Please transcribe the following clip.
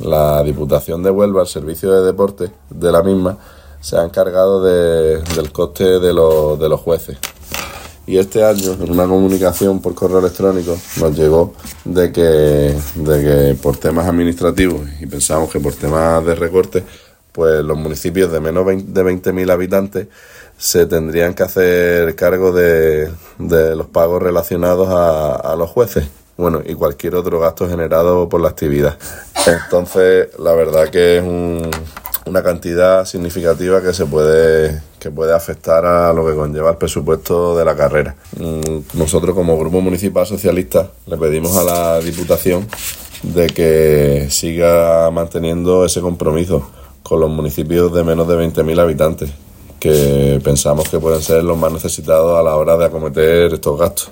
la Diputación de Huelva, el servicio de deporte de la misma, se ha encargado del coste de los jueces. Y este año, en una comunicación por correo electrónico, nos llegó de que por temas administrativos, y pensamos que por temas de recorte, pues los municipios de menos de 20.000 habitantes se tendrían que hacer cargo de los pagos relacionados a los jueces, bueno, y cualquier otro gasto generado por la actividad. Entonces, la verdad que es una cantidad significativa que puede afectar a lo que conlleva el presupuesto de la carrera. Nosotros, como Grupo Municipal Socialista, le pedimos a la Diputación de que siga manteniendo ese compromiso con los municipios de menos de 20.000 habitantes, que pensamos que pueden ser los más necesitados a la hora de acometer estos gastos.